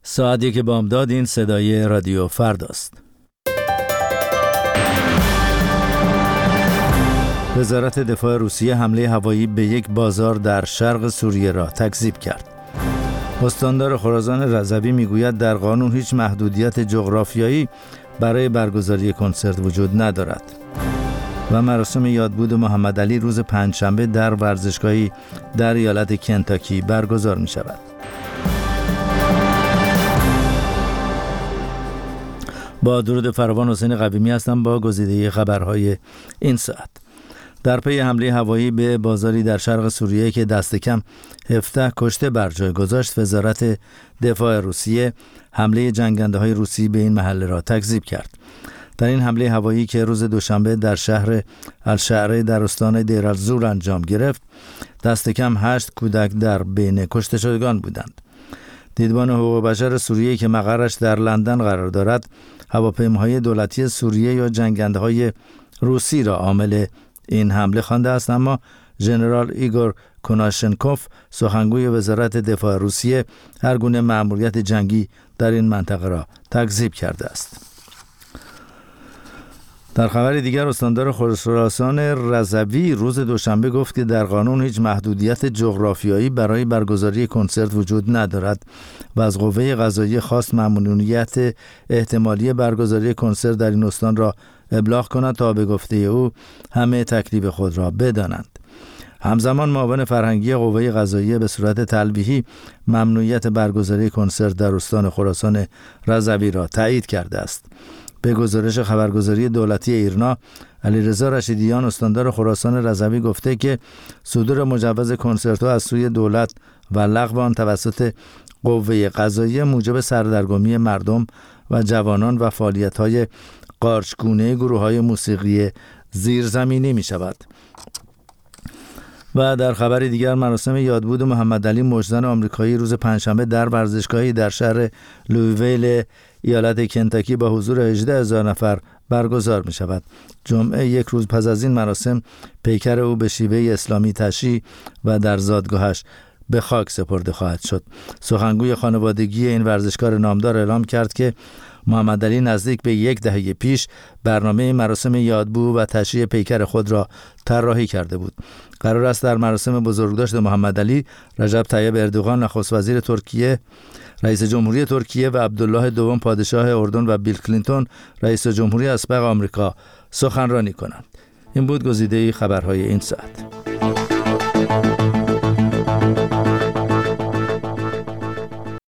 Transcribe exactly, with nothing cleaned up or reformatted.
ساعت یک بامداد. این صدای رادیو فرداست. وزارت دفاع روسیه حمله هوایی به یک بازار در شرق سوریه را تکذیب کرد. استاندار خراسان رضوی میگوید در قانون هیچ محدودیت جغرافیایی برای برگزاری کنسرت وجود ندارد. و مراسم یادبود محمد علی روز پنجشنبه در ورزشگاهی در ایالت کنتاکی برگزار می شود. با درود فراوان، حسین قویمی هستم با گزیده خبرهای این ساعت. در پی حمله هوایی به بازاری در شرق سوریه که دست کم هفده کشته بر جای گذاشت، وزارت دفاع روسیه حمله جنگنده های روسی به این محله را تکذیب کرد. در این حمله هوایی که روز دوشنبه در شهر الشعره در استان دیر الزور انجام گرفت، دست کم هشت کودک در بین کشته شدگان بودند. دیدبان حقوق بشر سوریه که مقرش در لندن قرار دارد، هواپیماهای دولتی سوریه یا جنگنده‌های روسی را عامل این حمله خوانده است، اما ژنرال ایگور کناشنکوف، سخنگوی وزارت دفاع روسیه، هر گونه مأموریت جنگی در این منطقه را تکذیب کرده است. در خبر دیگر، استاندار خراسان رضوی روز دوشنبه گفت که در قانون هیچ محدودیت جغرافیایی برای برگزاری کنسرت وجود ندارد و از قوه قضاییه خواست ممنوعیت احتمالی برگزاری کنسرت در این استان را ابلاغ کند تا به گفته او همه تکلیف خود را بدانند. همزمان معاون فرهنگی قوه قضاییه به صورت تلویحی ممنوعیت برگزاری کنسرت در استان خراسان رضوی را تایید کرده است. به گزارش خبرگزاری دولتی ایرنا، علیرضا رشیدیان، استاندار خراسان رضوی، گفته که صدور مجوز کنسرت‌ها از سوی دولت و لغو آن توسط قوه قضاییه موجب سردرگمی مردم و جوانان و فعالیت‌های قارچگونه گروه‌های موسیقی زیرزمینی می‌شود. و در خبر دیگر، مراسم یادبود محمد علی مجدن آمریکایی روز پنجشنبه در ورزشگاهی در شهر لویویل ایالت کنتاکی با حضور هجده هزار نفر برگزار می شود. جمعه یک روز پس از این مراسم پیکر او به شیوه اسلامی تشییع و در زادگاهش به خاک سپرده خواهد شد. سخنگوی خانوادگی این ورزشکار نامدار اعلام کرد که محمد علی نزدیک به یک دهه پیش برنامه مراسم یادبود و تشییع پیکر خود را طراحی کرده بود. قرار است در مراسم بزرگداشت محمد علی، رجب طیب اردوغان نخست وزیر ترکیه، رئیس جمهوری ترکیه و عبدالله دوم پادشاه اردن و بیل کلینتون رئیس جمهوری اسبق آمریکا سخنرانی کنند. این بود گزیده خبرهای این ساعت.